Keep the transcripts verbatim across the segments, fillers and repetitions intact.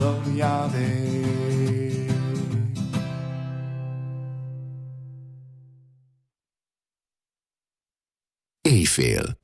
Yahweh. Éjfél.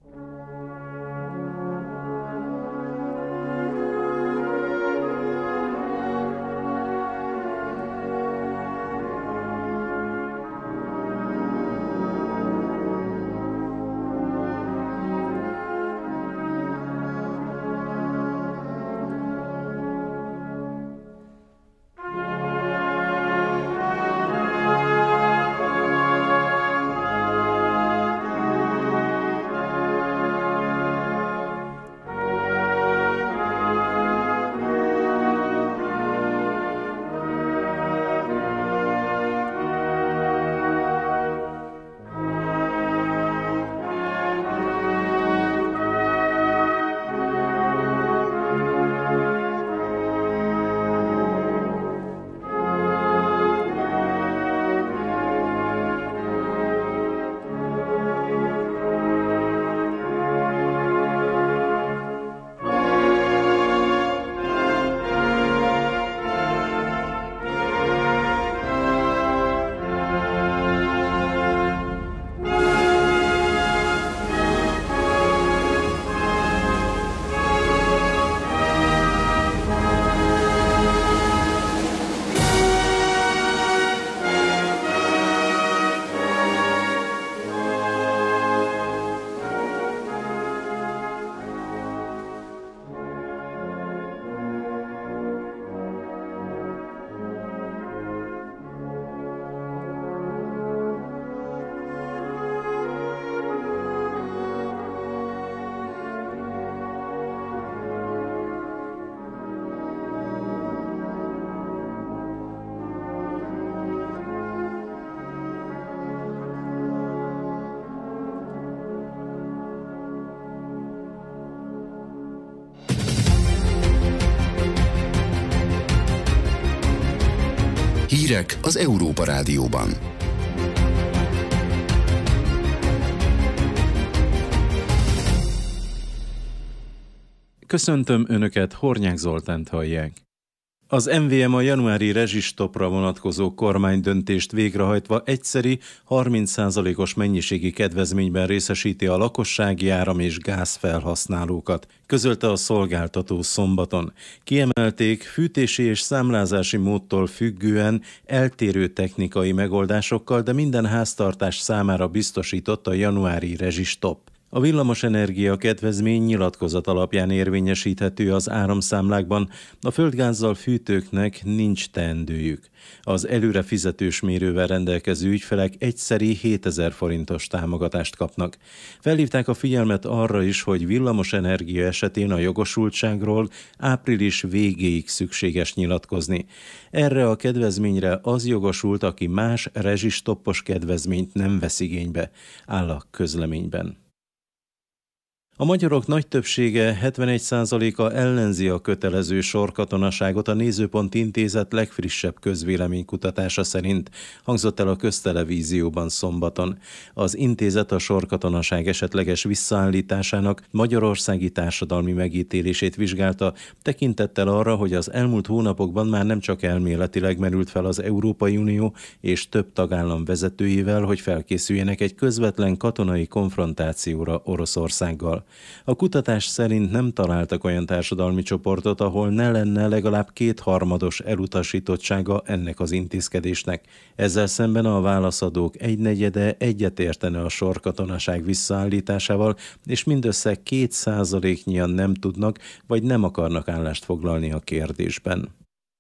Hírek az Európa Rádióban. Köszöntöm Önöket, Hornyák Zoltánt hallják. Az em vé em a januári rezsistopra vonatkozó kormánydöntést végrehajtva egyszeri harminc százalékos mennyiségi kedvezményben részesíti a lakossági áram- és gázfelhasználókat, közölte a szolgáltató szombaton. Kiemelték, fűtési és számlázási módtól függően eltérő technikai megoldásokkal, de minden háztartás számára biztosított a januári rezsistop. A villamosenergia kedvezmény nyilatkozat alapján érvényesíthető az áramszámlákban, a földgázzal fűtőknek nincs teendőjük. Az előre fizetős mérővel rendelkező ügyfelek egyszeri hétezer forintos támogatást kapnak. Felhívták a figyelmet arra is, hogy villamosenergia esetén a jogosultságról április végéig szükséges nyilatkozni. Erre a kedvezményre az jogosult, aki más rezsistoppos kedvezményt nem vesz igénybe, áll a közleményben. A magyarok nagy többsége, hetvenegy százaléka ellenzi a kötelező sorkatonaságot a Nézőpont Intézet legfrissebb közvéleménykutatása szerint, hangzott el a Köztelevízióban szombaton. Az intézet a sorkatonaság esetleges visszaállításának magyarországi társadalmi megítélését vizsgálta, tekintettel arra, hogy az elmúlt hónapokban már nem csak elméletileg merült fel az Európai Unió és több tagállam vezetőivel, hogy felkészüljenek egy közvetlen katonai konfrontációra Oroszországgal. A kutatás szerint nem találtak olyan társadalmi csoportot, ahol ne lenne legalább kétharmados elutasítottsága ennek az intézkedésnek. Ezzel szemben a válaszadók egynegyede egyetértene a sorkatonaság visszaállításával, és mindössze két százaléknyian nem tudnak vagy nem akarnak állást foglalni a kérdésben.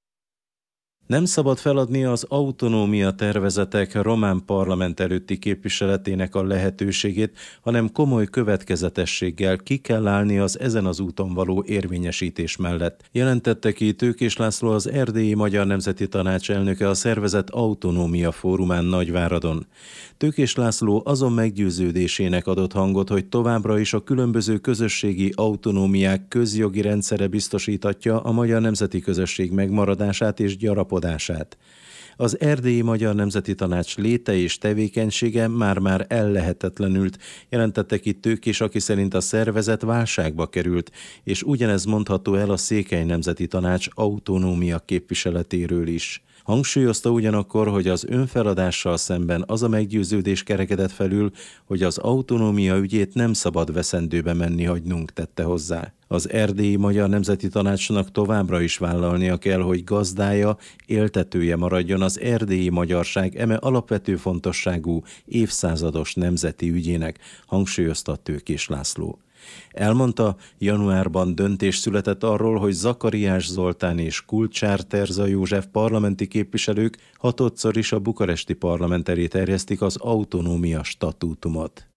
Nem szabad feladni az autonómia tervezetek román parlament előtti képviseletének a lehetőségét, hanem komoly következetességgel ki kell állni az ezen az úton való érvényesítés mellett. Jelentette ki Tőkés László, az Erdélyi Magyar Nemzeti Tanács elnöke a szervezet Autonómia Fórumán Nagyváradon. Tőkés László azon meggyőződésének adott hangot, hogy továbbra is a különböző közösségi autonómiák közjogi rendszere biztosítatja a magyar nemzeti közösség megmaradását és gyarapodását. Az Erdélyi Magyar Nemzeti Tanács léte és tevékenysége már-már ellehetetlenült, jelentette ki Tőkés, aki szerint a szervezet válságba került, és ugyanez mondható el a Székely Nemzeti Tanács autonómia képviseletéről is. Hangsúlyozta ugyanakkor, hogy az önfeladással szemben az a meggyőződés kerekedett felül, hogy az autonómia ügyét nem szabad veszendőbe menni hagynunk, tette hozzá. Az Erdélyi Magyar Nemzeti Tanácsnak továbbra is vállalnia kell, hogy gazdája, éltetője maradjon az erdélyi magyarság eme alapvető fontosságú évszázados nemzeti ügyének, hangsúlyozta Tőkés László. Elmondta, januárban döntés született arról, hogy Zakariás Zoltán és Kulcsár Terza József parlamenti képviselők hatodszor is a bukaresti parlament elé terjesztik az autonómia statútumot.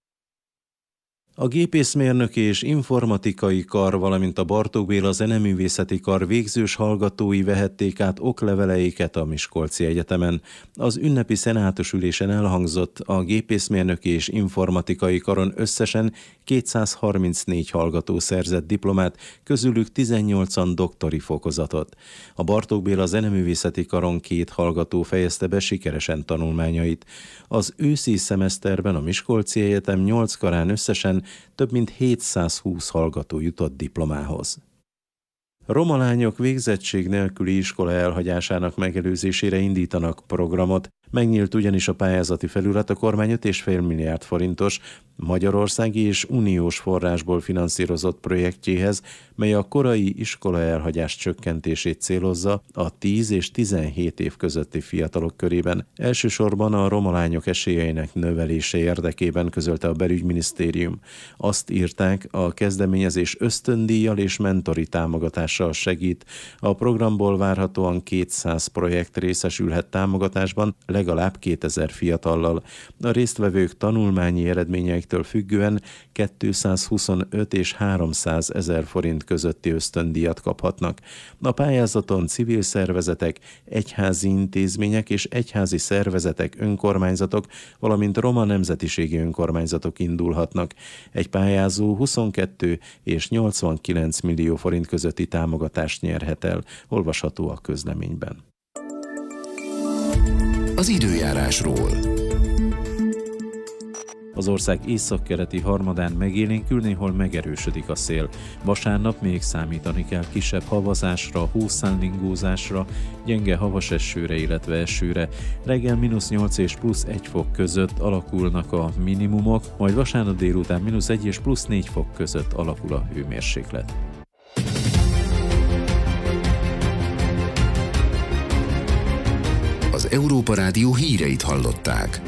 A gépészmérnöki és informatikai kar, valamint a Bartók Béla zeneművészeti kar végzős hallgatói vehették át okleveleiket a Miskolci Egyetemen. Az ünnepi szenátus ülésen elhangzott, a gépészmérnöki és informatikai karon összesen kétszázharmincnégy hallgató szerzett diplomát, közülük tizennyolcan doktori fokozatot. A Bartók Béla zeneművészeti karon két hallgató fejezte be sikeresen tanulmányait. Az őszi szemeszterben a Miskolci Egyetem nyolc karán összesen több mint hétszázhúsz hallgató jutott diplomához. Roma lányok végzettség nélküli iskola elhagyásának megelőzésére indítanak programot. Megnyílt ugyanis a pályázati felület a kormány öt egész öt milliárd forintos magyarországi és uniós forrásból finanszírozott projektjéhez, mely a korai iskola elhagyás csökkentését célozza a tíz és tizenhét év közötti fiatalok körében. Elsősorban a roma lányok esélyeinek növelése érdekében, közölte a belügyminisztérium. Azt írták, a kezdeményezés ösztöndíjjal és mentori támogatással segít. A programból várhatóan kétszáz projekt részesülhet támogatásban, legalább kétezer fiatallal. A résztvevők tanulmányi eredményeiktől függően kétszázhuszonöt és háromszáz ezer forint közötti ösztöndíjat kaphatnak. A pályázaton civil szervezetek, egyházi intézmények és egyházi szervezetek, önkormányzatok, valamint roma nemzetiségi önkormányzatok indulhatnak. Egy pályázó huszonkettő és nyolcvankilenc millió forint közötti támogatást nyerhet el, olvasható a közleményben. Az időjárásról. Az ország északkeleti harmadán megélénkül, néhol megerősödik a szél. Vasárnap még számítani kell kisebb havazásra, hószánlingózásra, gyenge havas esőre, illetve esőre. Reggel mínusz nyolc és plusz egy fok között alakulnak a minimumok, majd vasárnap délután mínusz egy és plusz négy fok között alakul a hőmérséklet. Az Európa Rádió híreit hallották.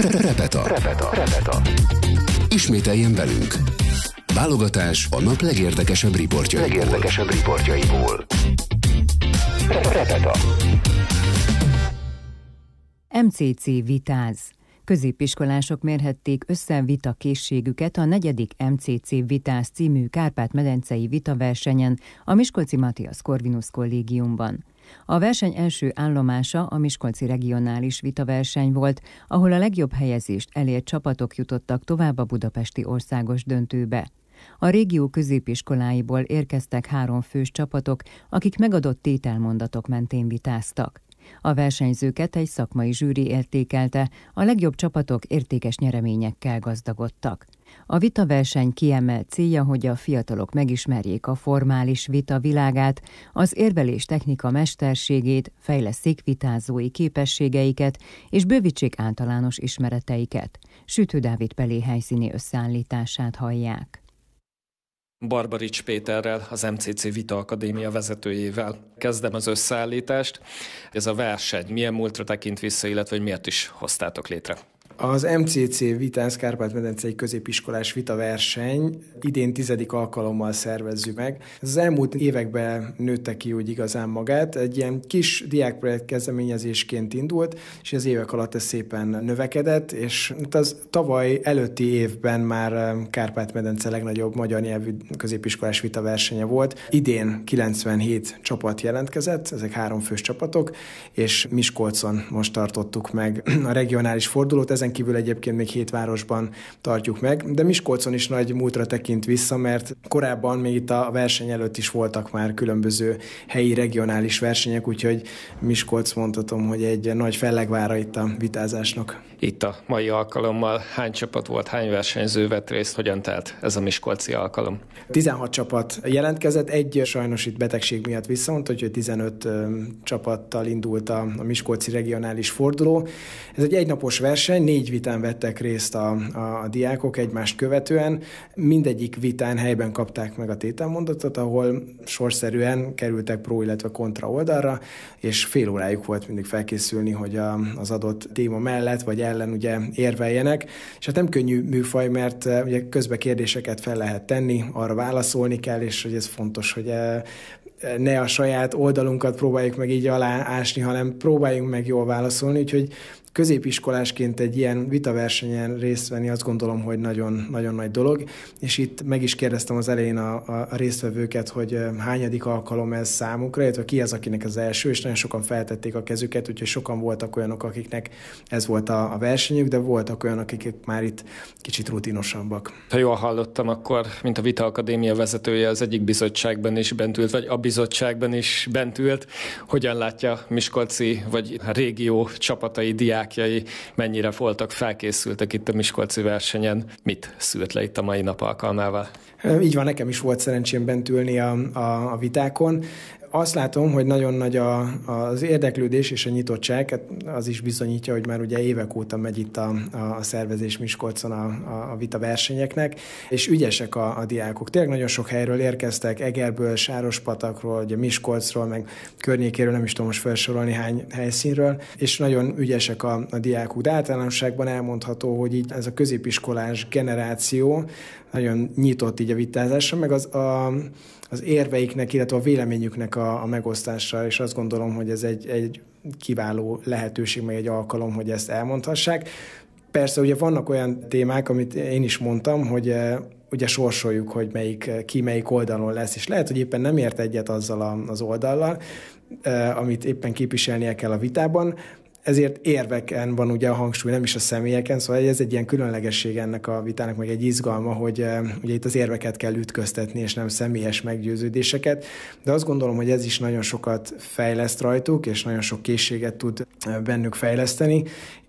Repeta. Repeta. Repeta. Ismételjen velünk. Válogatás a nap legérdekesebb riportjaiból. Legérdekesebb riportjaiból. Repeta. em cé cé vitáz. Középiskolások mérhették össze vitakészségüket a negyedik em cé cé Vitáz című Kárpát-medencei vitaversenyen a Miskolci Matthias Corvinus Kollégiumban. A verseny első állomása a Miskolci regionális vitaverseny volt, ahol a legjobb helyezést elért csapatok jutottak tovább a budapesti országos döntőbe. A régió középiskoláiból érkeztek három fős csapatok, akik megadott tételmondatok mentén vitáztak. A versenyzőket egy szakmai zsűri értékelte, a legjobb csapatok értékes nyereményekkel gazdagodtak. A vitaverseny kiemelt célja, hogy a fiatalok megismerjék a formális vita világát, az érvelés technika mesterségét, fejlesszék vitázói képességeiket és bővítsék általános ismereteiket. Sütő Dávid Pelé helyszíni összeállítását hallják. Barbarics Péterrel, az em cé cé Vita Akadémia vezetőjével kezdem az összeállítást. Ez a verseny milyen múltra tekint vissza, illetve hogy miért is hoztátok létre? Az em cé cé Vitáz Kárpát-medencei középiskolás vitaverseny idén tizedik alkalommal szervezzük meg. Ez az elmúlt években nőtte ki úgy igazán magát. Egy ilyen kis diákprojekt kezdeményezésként indult, és az évek alatt ez szépen növekedett, és az tavaly előtti évben már Kárpát-medence legnagyobb magyar nyelvű középiskolás vitaversenye volt. Idén kilencvenhét csapat jelentkezett, ezek háromfős csapatok, és Miskolcon most tartottuk meg a regionális fordulót. Ezen kívül egyébként még hét városban tartjuk meg, de Miskolcon is nagy múltra tekint vissza, mert korábban még itt a verseny előtt is voltak már különböző helyi regionális versenyek, úgyhogy Miskolc mondhatom, hogy egy nagy fellegvára itt a vitázásnak. Itt a mai alkalommal hány csapat volt, hány versenyző vett részt, hogyan telt ez a miskolci alkalom? tizenhat csapat jelentkezett, egy sajnos itt betegség miatt visszamondta, úgyhogy tizenöt csapattal indult a, a miskolci regionális forduló. Ez egy egynapos verseny, négy vitán vettek részt a, a, a diákok egymást követően. Mindegyik vitán helyben kapták meg a tételmondatot, ahol sorszerűen kerültek pro, illetve kontra oldalra, és fél órájuk volt mindig felkészülni, hogy a, az adott téma mellett vagy ellen ugye érveljenek. És hát nem könnyű műfaj, mert ugye közben kérdéseket fel lehet tenni, arra válaszolni kell, és hogy ez fontos, hogy ne a saját oldalunkat próbáljuk meg így aláásni, hanem próbáljunk meg jól válaszolni, úgyhogy középiskolásként egy ilyen vitaversenyen részt venni, azt gondolom, hogy nagyon, nagyon nagy dolog, és itt meg is kérdeztem az elején a, a résztvevőket, hogy hányadik alkalom ez számukra, illetve ki az, akinek az első, és nagyon sokan feltették a kezüket, úgyhogy sokan voltak olyanok, akiknek ez volt a, a versenyük, de voltak olyanok, akik már itt kicsit rutinosabbak. Ha jól hallottam, akkor, mint a Vita Akadémia vezetője, az egyik bizottságban is bent ült, vagy a bizottságban is bent ült. Hogyan látja miskolci, vagy a régió csapatai, diákjai, mennyire voltak felkészültek itt a miskolci versenyen? Mit szült le itt a mai nap alkalmával? Így van, nekem is volt szerencsém bent ülni a, a, a vitákon. Azt látom, hogy nagyon nagy a, az érdeklődés és a nyitottság, az is bizonyítja, hogy már ugye évek óta megy itt a, a szervezés Miskolcon a, a, a vita versenyeknek, és ügyesek a, a diákok. Tényleg nagyon sok helyről érkeztek, Egerből, Sárospatakról, ugye Miskolcról, meg környékéről, nem is tudom most felsorolni hány helyszínről, és nagyon ügyesek a, a diákok. De általánosságban elmondható, hogy így ez a középiskolás generáció nagyon nyitott így a vitázásra, meg az a az érveiknek, illetve a véleményüknek a, a megosztásra, és azt gondolom, hogy ez egy, egy kiváló lehetőség, meg egy alkalom, hogy ezt elmondhassák. Persze ugye vannak olyan témák, amit én is mondtam, hogy ugye sorsoljuk, hogy melyik, ki melyik oldalon lesz, és lehet, hogy éppen nem ért egyet azzal az oldallal, amit éppen képviselnie kell a vitában, ezért érveken van ugye a hangsúly, nem is a személyeken, szóval ez egy ilyen különlegesség ennek a vitának, meg egy izgalma, hogy ugye itt az érveket kell ütköztetni, és nem személyes meggyőződéseket, de azt gondolom, hogy ez is nagyon sokat fejleszt rajtuk, és nagyon sok készséget tud bennük fejleszteni,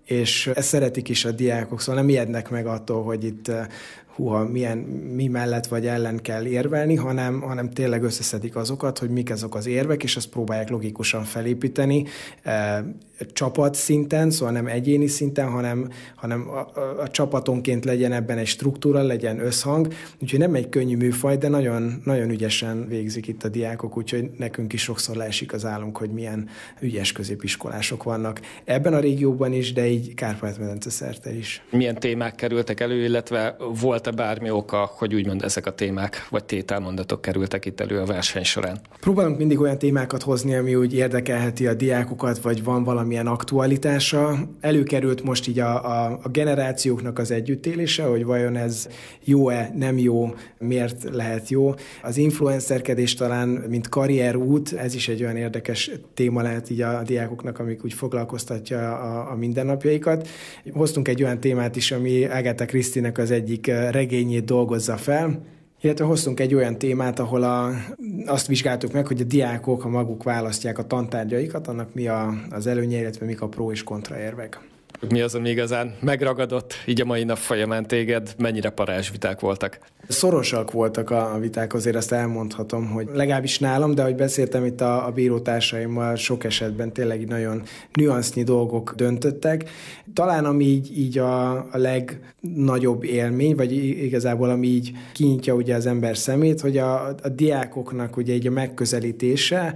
és ezt szeretik is a diákok, szóval nem ijednek meg attól, hogy itt húha, milyen, mi mellett vagy ellen kell érvelni, hanem, hanem tényleg összeszedik azokat, hogy mik azok az érvek, és azt próbálják logikusan felépíteni, csapat szinten, szóval nem egyéni szinten, hanem, hanem a, a, a csapatonként legyen ebben egy struktúra, legyen összhang. Úgyhogy nem egy könnyű műfaj, de nagyon, nagyon ügyesen végzik itt a diákok, úgyhogy nekünk is sokszor leesik az álunk, hogy milyen ügyes középiskolások vannak ebben a régióban is, de így Kárpát-medence szerte is. Milyen témák kerültek elő, illetve volt-e bármi oka, hogy úgymond ezek a témák vagy tételmondatok kerültek itt elő a verseny során? Próbálunk mindig olyan témákat hozni, ami úgy érdekelheti a diákokat, vagy van valamilyen aktualitása. Előkerült most így a, a, a generációknak az együttélése, hogy vajon ez jó-e, nem jó, miért lehet jó. Az influencerkedés talán, mint karrierút, ez is egy olyan érdekes téma lehet így a diákoknak, amik úgy foglalkoztatja a, a mindennapjaikat. Hoztunk egy olyan témát is, ami Agatha Christie-nek az egyik regényét dolgozza fel, illetve hoztunk egy olyan témát, ahol a, azt vizsgáltuk meg, hogy a diákok, ha maguk választják a tantárgyaikat, annak mi a, az előnye, illetve mik a pró és kontraérvek. Mi az, ami igazán megragadott így a mai nap folyamán téged? Mennyire parázsviták voltak? Szorosak voltak a viták, azért azt elmondhatom, hogy legalábbis nálam, de ahogy beszéltem itt a, a bírótársaimmal, sok esetben tényleg nagyon nüansznyi dolgok döntöttek. Talán ami így, így a, a legnagyobb élmény, vagy igazából ami így kinyitja ugye az ember szemét, hogy a, a diákoknak ugye így a megközelítése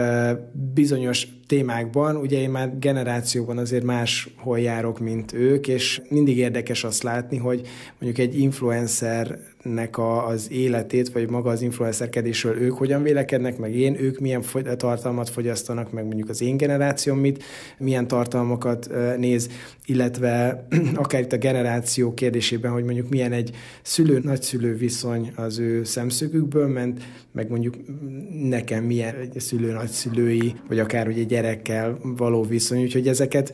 bizonyos témákban, ugye én már generációban azért máshol járok, mint ők, és mindig érdekes azt látni, hogy mondjuk egy influencernek a, az életét, vagy maga az influencerkedésről ők hogyan vélekednek, meg én, ők milyen tartalmat fogyasztanak, meg mondjuk az én generációm mit, milyen tartalmakat néz, illetve akár itt a generáció kérdésében, hogy mondjuk milyen egy szülő-nagyszülő viszony az ő szemszögükből ment, meg mondjuk nekem milyen egy szülő-nagyszülői, vagy akár ugye gyerekkel való viszony, úgyhogy ezeket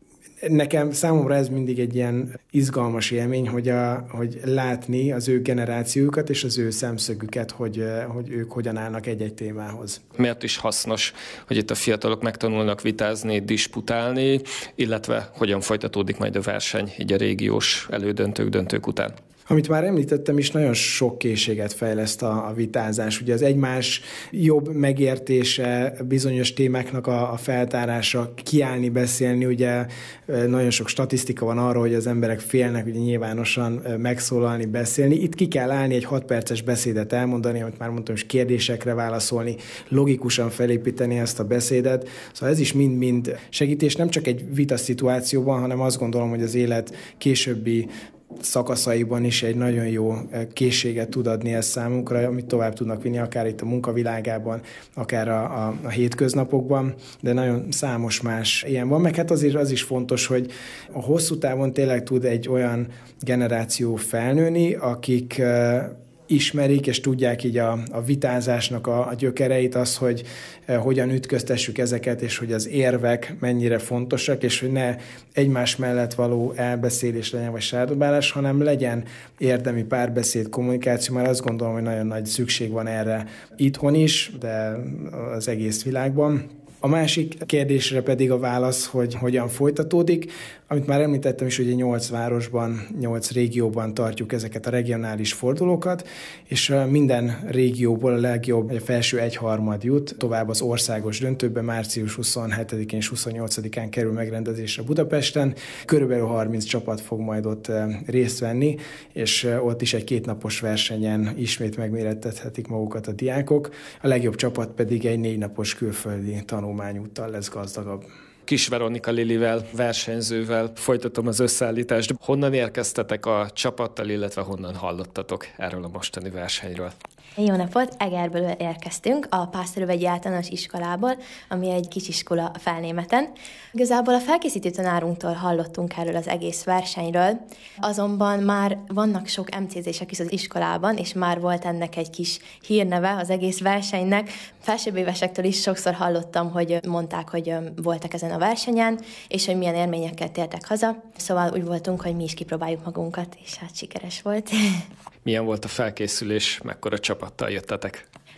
nekem számomra ez mindig egy ilyen izgalmas élmény, hogy, a, hogy látni az ő generációjukat és az ő szemszögüket, hogy, hogy ők hogyan állnak egy-egy témához. Miért is hasznos, hogy itt a fiatalok megtanulnak vitázni, disputálni, illetve hogyan folytatódik majd a verseny így a régiós elődöntők, döntők után? Amit már említettem is, nagyon sok készséget fejleszt a, a vitázás. Ugye az egymás jobb megértése, bizonyos témáknak a, a feltárása, kiállni, beszélni, ugye nagyon sok statisztika van arról, hogy az emberek félnek ugye nyilvánosan megszólalni, beszélni. Itt ki kell állni, egy hat perces beszédet elmondani, amit már mondtam, és kérdésekre válaszolni, logikusan felépíteni ezt a beszédet. Szóval ez is mind-mind segítés, nem csak egy vita szituációban, hanem azt gondolom, hogy az élet későbbi szakaszaiban is egy nagyon jó készséget tud adni ez számunkra, amit tovább tudnak vinni, akár itt a munkavilágában, akár a, a, a hétköznapokban, de nagyon számos más ilyen van. Meg hát azért az is fontos, hogy a hosszú távon tényleg tud egy olyan generáció felnőni, akik ismerik, és tudják így a, a vitázásnak a, a gyökereit, az, hogy eh, hogyan ütköztessük ezeket, és hogy az érvek mennyire fontosak, és hogy ne egymás mellett való elbeszélés legyen, vagy sárdobálás, hanem legyen érdemi párbeszéd, kommunikáció, mert azt gondolom, hogy nagyon nagy szükség van erre itthon is, de az egész világban. A másik kérdésre pedig a válasz, hogy hogyan folytatódik. Amit már említettem is, hogy nyolc városban, nyolc régióban tartjuk ezeket a regionális fordulókat, és minden régióból a legjobb, a felső egyharmad jut tovább az országos döntőbe, március huszonhetedikén és huszonnyolcadikán kerül megrendezésre Budapesten. Körülbelül harminc csapat fog majd ott részt venni, és ott is egy kétnapos versenyen ismét megmérettethetik magukat a diákok. A legjobb csapat pedig egy négy napos külföldi tanulmányúttal lesz gazdagabb. Kis Veronika Lilivel, versenyzővel folytatom az összeállítást. Honnan érkeztetek a csapattal, illetve honnan hallottatok erről a mostani versenyről? Jó napot! Egerből érkeztünk, a Pásztorövegyi Általános Iskolából, ami egy kisiskola a Felnémeten. Igazából a felkészítő tanárunktól hallottunk erről az egész versenyről, azonban már vannak sok em cé zések is az iskolában, és már volt ennek egy kis hírneve az egész versenynek. Felsőbb évesektől is sokszor hallottam, hogy mondták, hogy voltak ezen a versenyen, és hogy milyen élményekkel tértek haza. Szóval úgy voltunk, hogy mi is kipróbáljuk magunkat, és hát sikeres volt. Milyen volt a felkészülés, mekkora csapattal jöttetek?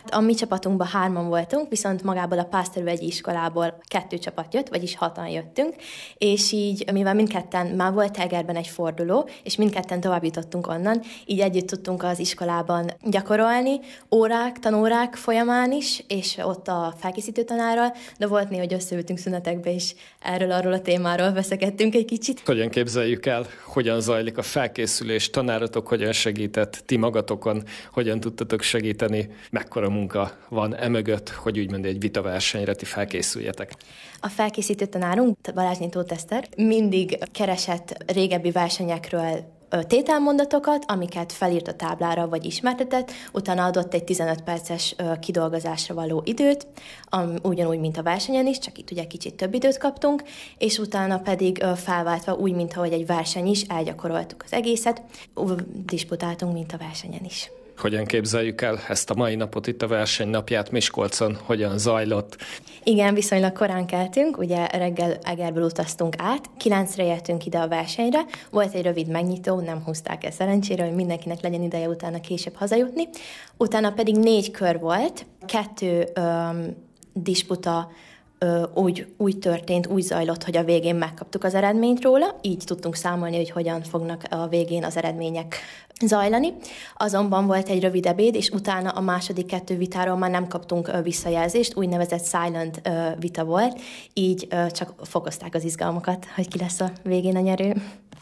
A mi csapatunkban hárman voltunk, viszont magából a Pásztorvegyi iskolából kettő csapat jött, vagyis hatan jöttünk, és így, mivel mindketten már volt Egerben egy forduló, és mindketten tovább jutottunk onnan, így együtt tudtunk az iskolában gyakorolni, órák, tanórák folyamán is, és ott a felkészítő tanárral, de volt néha, hogy összeültünk szünetekbe, és erről-arról a témáról veszekedtünk egy kicsit. Hogyan képzeljük el, hogyan zajlik a felkészülés, tanáratok hogyan segített, ti magatokon hogyan tudtatok segíteni, mekkora munka van emögött, hogy úgymond egy vitaversenyre ti felkészüljetek? A felkészítő tanárunk, Balázsné Tóth Eszter, mindig keresett régebbi versenyekről tételmondatokat, amiket felírt a táblára, vagy ismertetett, utána adott egy tizenöt perces kidolgozásra való időt, ugyanúgy, mint a versenyen is, csak itt ugye kicsit több időt kaptunk, és utána pedig felváltva úgy, mint ahogy egy verseny is, elgyakoroltuk az egészet, disputáltunk, mint a versenyen is. Hogyan képzeljük el ezt a mai napot, itt a verseny napját Miskolcon, hogyan zajlott? Igen, viszonylag korán keltünk, ugye reggel Egerből utaztunk át, kilencre értünk ide a versenyre, volt egy rövid megnyitó, nem húzták el szerencsére, hogy mindenkinek legyen ideje utána később hazajutni, utána pedig négy kör volt, kettő öm, disputa Ö, úgy, úgy történt, úgy zajlott, hogy a végén megkaptuk az eredményt róla, így tudtunk számolni, hogy hogyan fognak a végén az eredmények zajlani. Azonban volt egy rövid ebéd, és utána a második kettő vitáról már nem kaptunk ö, visszajelzést, úgynevezett silent ö, vita volt, így ö, csak fokozták az izgalmakat, hogy ki lesz a végén a nyerő.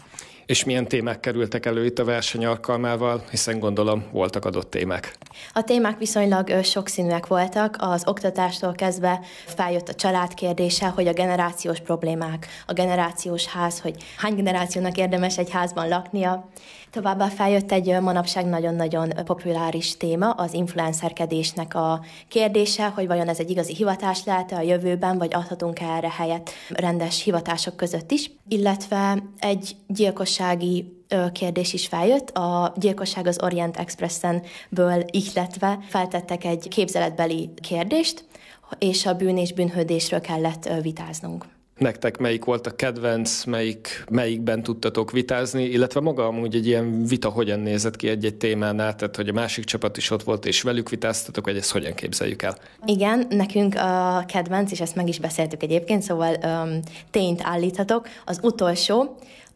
És milyen témák kerültek elő itt a verseny alkalmával, hiszen gondolom voltak adott témák. A témák viszonylag sokszínűek voltak, az oktatástól kezdve feljött a család kérdése, hogy a generációs problémák, a generációs ház, hogy hány generációnak érdemes egy házban laknia. Továbbá feljött egy manapság nagyon-nagyon populáris téma, az influencerkedésnek a kérdése, hogy vajon ez egy igazi hivatás lehet-e a jövőben, vagy adhatunk erre helyet rendes hivatások között is, illetve egy gyilkossági kérdés is feljött. A gyilkosság az Orient Expressen-ből ihletve feltettek egy képzeletbeli kérdést, és a bűn és bűnhődésről kellett vitáznunk. Nektek melyik volt a kedvenc, melyik, melyikben tudtatok vitázni, illetve maga amúgy egy ilyen vita hogyan nézett ki egy-egy témánál, tehát hogy a másik csapat is ott volt és velük vitáztatok, hogy ezt hogyan képzeljük el? Igen, nekünk a kedvenc, és ezt meg is beszéltük egyébként, szóval um, tényt állíthatok, az utolsó,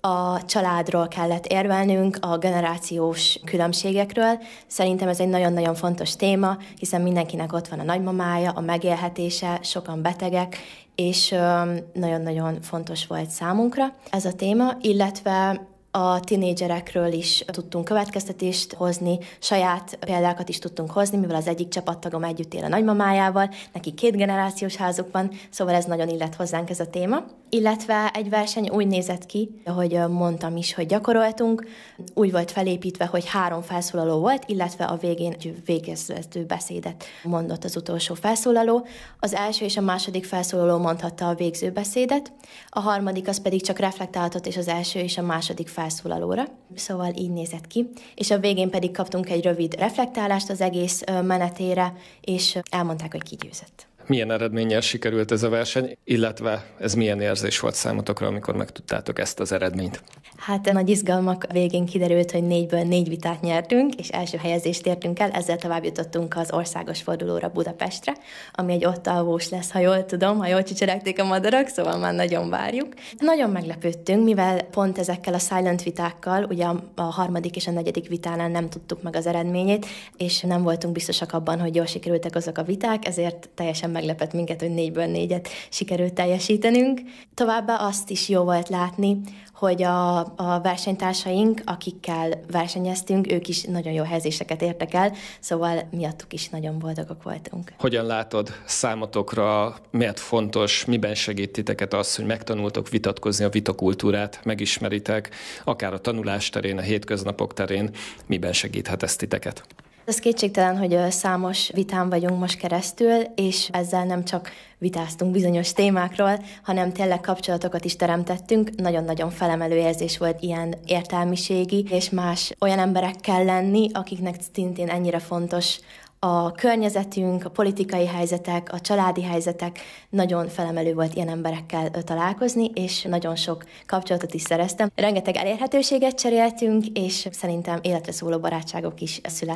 a családról kellett érvelnünk, a generációs különbségekről. Szerintem ez egy nagyon-nagyon fontos téma, hiszen mindenkinek ott van a nagymamája, a megélhetése, sokan betegek, és nagyon-nagyon fontos volt számunkra ez a téma, illetve a tinédzserekről is tudtunk következtetést hozni, saját példákat is tudtunk hozni, mivel az egyik csapattagom együtt él a nagymamájával, neki két generációs házuk van, szóval ez nagyon illet hozzánk ez a téma. Illetve egy verseny úgy nézett ki, ahogy mondtam is, hogy gyakoroltunk, úgy volt felépítve, hogy három felszólaló volt, illetve a végén egy végező beszédet mondott az utolsó felszólaló. Az első és a második felszólaló mondhatta a végző beszédet, a harmadik az pedig csak reflektálhatott, és az első és a második felszólalóra. Szóval így nézett ki. És a végén pedig kaptunk egy rövid reflektálást az egész menetére, és elmondták, hogy ki győzött. Milyen eredménnyel sikerült ez a verseny, illetve ez milyen érzés volt számotokra, amikor megtudtátok ezt az eredményt? Hát nagy izgalmak végén kiderült, hogy négyből négy vitát nyertünk, és első helyezést értünk el, ezzel tovább jutottunk az országos fordulóra Budapestre, ami egy ott alvós lesz, ha jól tudom, ha jól csicseregték a madarak, szóval már nagyon várjuk. Nagyon meglepődtünk, mivel pont ezekkel a silent vitákkal, ugye a harmadik és a negyedik vitánál nem tudtuk meg az eredményét, és nem voltunk biztosak abban, hogy jól sikerültek azok a viták, ezért teljesen meglepett minket, hogy négyből négyet sikerült teljesítenünk. Továbbá azt is jó volt látni, hogy a, a versenytársaink, akikkel versenyeztünk, ők is nagyon jó helyezéseket értek el, szóval miattuk is nagyon boldogok voltunk. Hogyan látod számotokra, miért fontos, miben segít titeket az, hogy megtanultok vitatkozni, a vitakultúrát megismeritek, akár a tanulás terén, a hétköznapok terén, miben segíthet ez titeket? Ez kétségtelen, hogy számos vitán vagyunk most keresztül, és ezzel nem csak vitáztunk bizonyos témákról, hanem tényleg kapcsolatokat is teremtettünk. Nagyon-nagyon felemelő érzés volt ilyen értelmiségi és más olyan emberekkel lenni, akiknek szintén ennyire fontos a környezetünk, a politikai helyzetek, a családi helyzetek. Nagyon felemelő volt ilyen emberekkel találkozni, és nagyon sok kapcsolatot is szereztem. Rengeteg elérhetőséget cseréltünk, és szerintem életre szóló barátságok is születtek.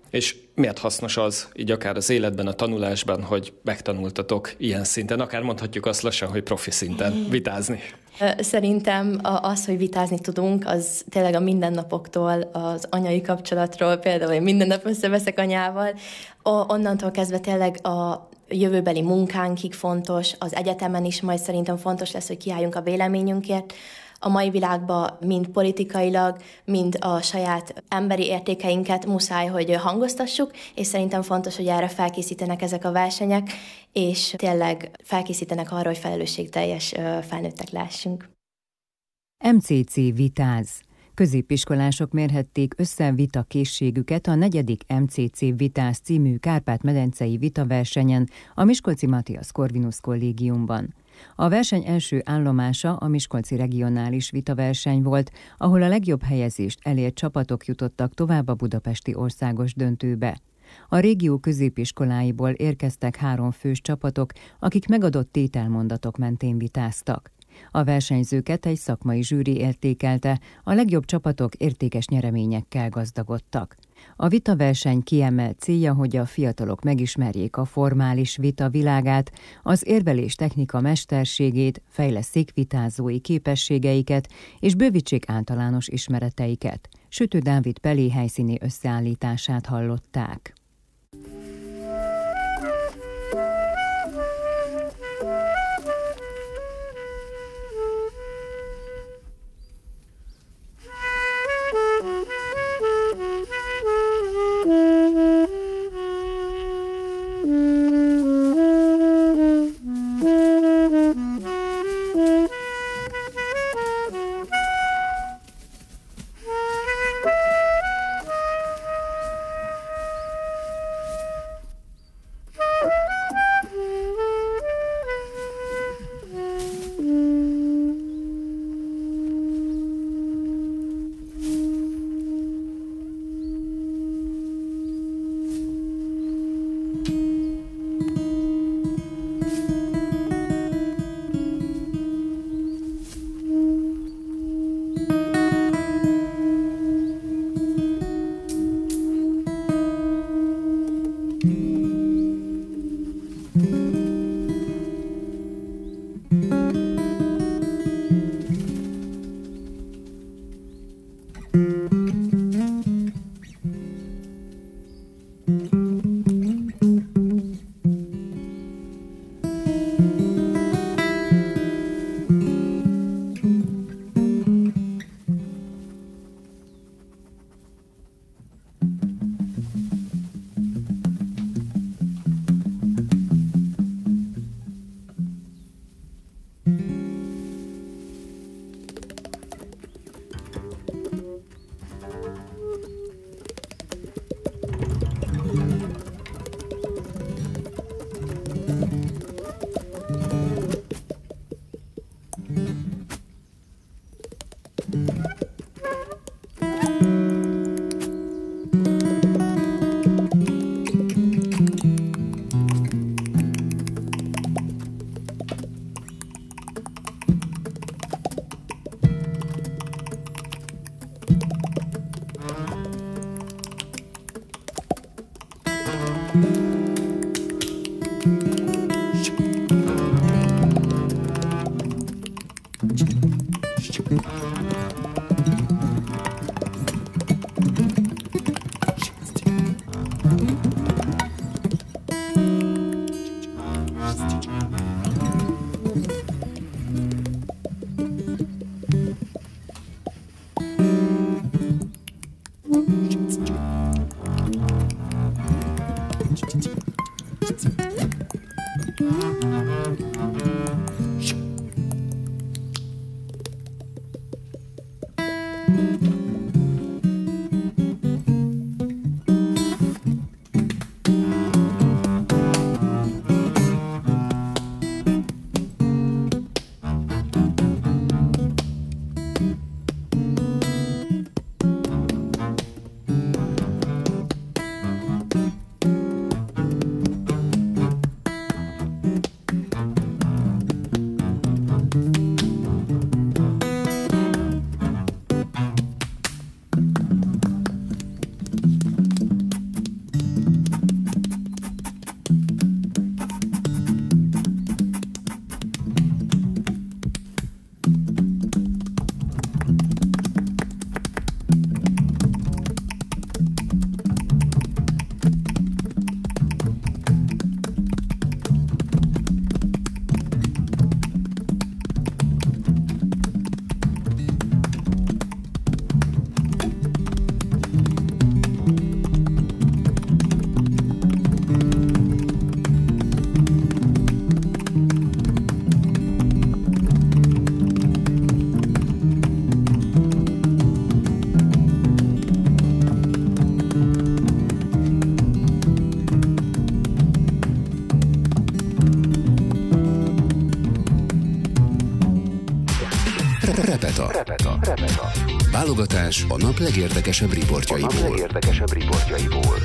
És miért hasznos az, így akár az életben, a tanulásban, hogy megtanultatok ilyen szinten, akár mondhatjuk azt lassan, hogy profi szinten vitázni? Szerintem az, hogy vitázni tudunk, az tényleg a mindennapoktól, az anyai kapcsolatról, például én minden nap összeveszek anyával, onnantól kezdve tényleg a jövőbeli munkánkig fontos, az egyetemen is majd szerintem fontos lesz, hogy kiálljunk a véleményünkért. A mai világban mind politikailag, mind a saját emberi értékeinket muszáj, hogy hangoztassuk, és szerintem fontos, hogy erre felkészítenek ezek a versenyek, és tényleg felkészítenek arra, hogy felelősségteljes felnőttek lássunk. em cé cé Vitáz. Középiskolások mérhették össze vitakészségüket a negyedik em cé cé Vitáz című Kárpát-medencei vitaversenyen a Miskolci Matthias Corvinus Kollégiumban. A verseny első állomása a Miskolci regionális vitaverseny volt, ahol a legjobb helyezést elért csapatok jutottak tovább a budapesti országos döntőbe. A régió középiskoláiból érkeztek három fős csapatok, akik megadott tételmondatok mentén vitáztak. A versenyzőket egy szakmai zsűri értékelte, a legjobb csapatok értékes nyereményekkel gazdagodtak. A vitaverseny kiemelt célja, hogy a fiatalok megismerjék a formális vita világát, az érvelés technika mesterségét, fejlesszék vitázói képességeiket és bővítsék általános ismereteiket. Sütő Dávid Pelé helyszíni összeállítását hallották. Repeta. Repeta. Repeta. Válogatás a nap legérdekesebb riportjaiból. A nap legérdekesebb riportjaiból.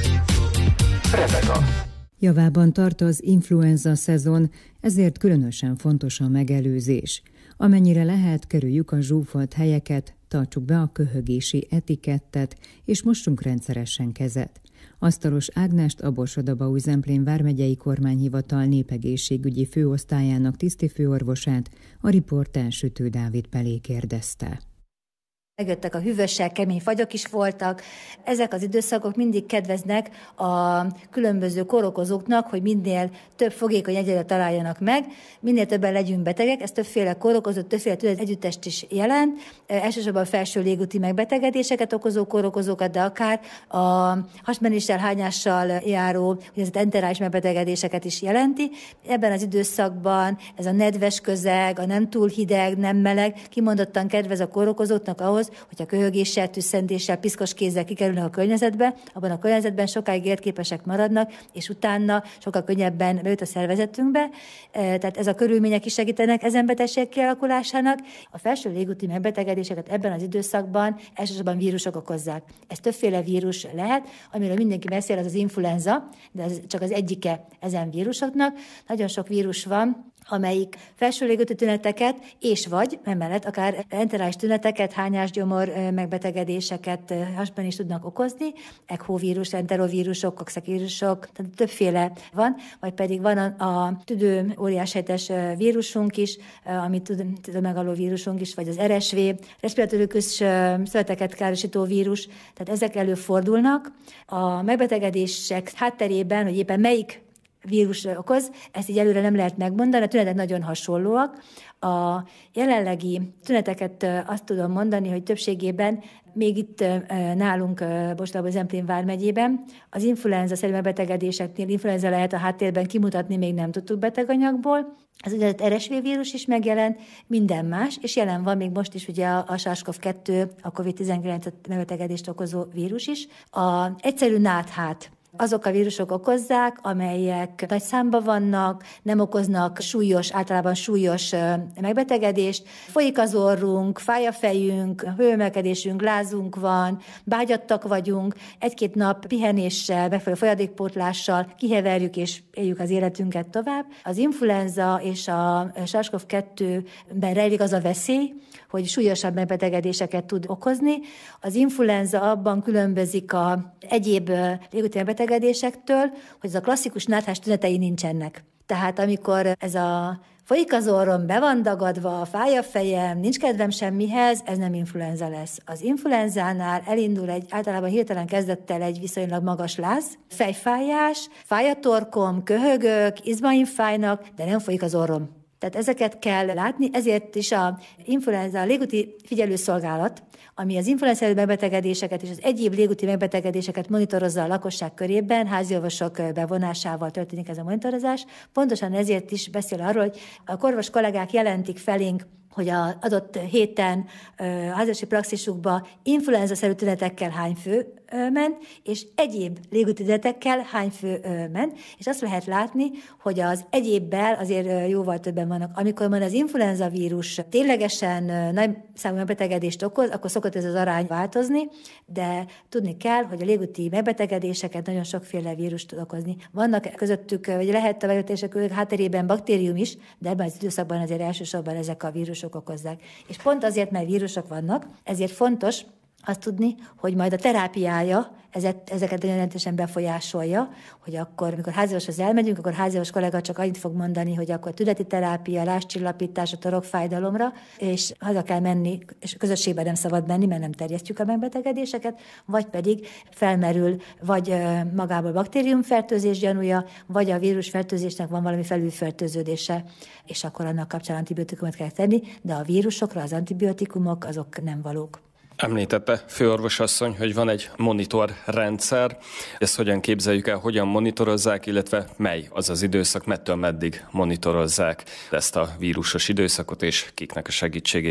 Repeta. Javában tart az influenza szezon, ezért különösen fontos a megelőzés. Amennyire lehet, kerüljük a zsúfolt helyeket, tartsuk be a köhögési etikettet, és mossunk rendszeresen kezet. Asztalos Ágnest, a Borsod-Abaúj-Zemplén vármegyei kormányhivatal népegészségügyi főosztályának tisztifőorvosát a riportán Sütő Dávid Pelé kérdezte. Megjöttek a hűvösek, kemény fagyok is voltak. Ezek az időszakok mindig kedveznek a különböző kórokozóknak, hogy minél több fogékony egyedre találjanak meg, minél többen legyünk betegek. Ez többféle kórokozót, többféle tünet együttest is jelent. Elsősorban felső légúti megbetegedéseket okozó kórokozókat, de akár a hasmenéssel, hányással járó, úgynevezett enterális megbetegedéseket is jelenti. Ebben az időszakban ez a nedves közeg, a nem túl hideg, nem meleg, kimondottan kedvez a kórokozóknak ahhoz, hogyha köhögéssel, tüsszentéssel, piszkos kézzel kikerülnek a környezetbe, abban a környezetben sokáig életképesek maradnak, és utána sokkal könnyebben bejut a szervezetünkbe. Tehát ez a körülmények is segítenek ezen betegség kialakulásának. A felső légúti megbetegedéseket ebben az időszakban elsősorban vírusok okozzák. Ez többféle vírus lehet, amiről mindenki beszél, az az influenza, de ez csak az egyike ezen vírusoknak. Nagyon sok vírus van, amelyik felső légúti tüneteket, és vagy emellett akár enterális tüneteket, hányásgyomor megbetegedéseket hasban is tudnak okozni, ECHO-vírus, enterovírusok, kokszekvírusok, tehát többféle van, vagy pedig van a, a tüdő óriássejtes vírusunk is, amit tüdőmegaló vírusunk is, vagy az er es vé, respiratórikus szöveteket károsító vírus, tehát ezek előfordulnak. A megbetegedések hátterében, hogy éppen melyik vírus okoz, ezt így előre nem lehet megmondani, a tünetek nagyon hasonlóak. A jelenlegi tüneteket azt tudom mondani, hogy többségében még itt nálunk Borsod-Abaúj-Zemplén vármegyében az influenza-szerű megbetegedéseknél influenza lehet a háttérben kimutatni, még nem tudtuk beteganyagból. Az úgynevezett er es vé vírus is megjelent, minden más, és jelen van még most is ugye a SARS-CoV kettő, a kovid tizenkilenc megbetegedést okozó vírus is. A egyszerű náthát azok a vírusok okozzák, amelyek nagy számban vannak, nem okoznak súlyos, általában súlyos megbetegedést. Folyik az orrunk, fáj a fejünk, hőemelkedésünk, lázunk van, bágyattak vagyunk, egy-két nap pihenéssel, megfelelő folyadékpótlással kiheverjük és éljük az életünket tovább. Az influenza és a SARS-CoV kettőben rejlik az a veszély, hogy súlyosabb megbetegedéseket tud okozni. Az influenza abban különbözik a egyéb légúti megbetegedésektől, hogy ez a klasszikus náthás tünetei nincsenek. Tehát amikor ez a folyik az orrom, be van dagadva, fáj a fejem, nincs kedvem semmihez, ez nem influenza lesz. Az influenzánál elindul egy általában hirtelen kezdettel egy viszonylag magas láz, fejfájás, fáj a torkom, köhögök, izmaim fájnak, de nem folyik az orrom. Tehát ezeket kell látni, ezért is a influenza, a légúti figyelőszolgálat, ami az influenza megbetegedéseket és az egyéb légúti megbetegedéseket monitorozza a lakosság körében, háziorvosok bevonásával történik ez a monitorozás. Pontosan ezért is beszél arról, hogy a orvos kollégák jelentik felénk, hogy az adott héten a háziorvosi praxisukba influenza-szerű tünetekkel hány fő ment, és egyéb légúti tünetekkel hány fő ment, és azt lehet látni, hogy az egyébbel azért jóval többen vannak. Amikor van az influenza vírus ténylegesen nagy számú megbetegedést okoz, akkor szokott ez az arány változni, de tudni kell, hogy a légúti megbetegedéseket nagyon sokféle vírus tud okozni. Vannak közöttük, vagy lehet a megbetegedések hátterében baktérium is, de ebben az időszakban azért elsősorban ezek a vírusok okozzák. És pont azért, mert vírusok vannak, ezért fontos azt tudni, hogy majd a terápiája ezeket jelentősen befolyásolja, hogy akkor, amikor háziorvoshoz elmegyünk, akkor háziorvos kollega csak annyit fog mondani, hogy akkor tüneti terápia, lázcsillapítás a torokfájdalomra, és haza kell menni, és közösségben nem szabad menni, mert nem terjesztjük a megbetegedéseket, vagy pedig felmerül vagy magából baktériumfertőzés gyanúja, vagy a vírusfertőzésnek van valami felülfertőződése, és akkor annak kapcsán antibiotikumot kell tenni, de a vírusokra az antibiotikumok azok nem valók. Említette főorvosasszony, hogy van egy monitorrendszer. Ezt hogyan képzeljük el, hogyan monitorozzák, illetve mely az az időszak, mettől meddig monitorozzák ezt a vírusos időszakot, és kiknek a segítségével?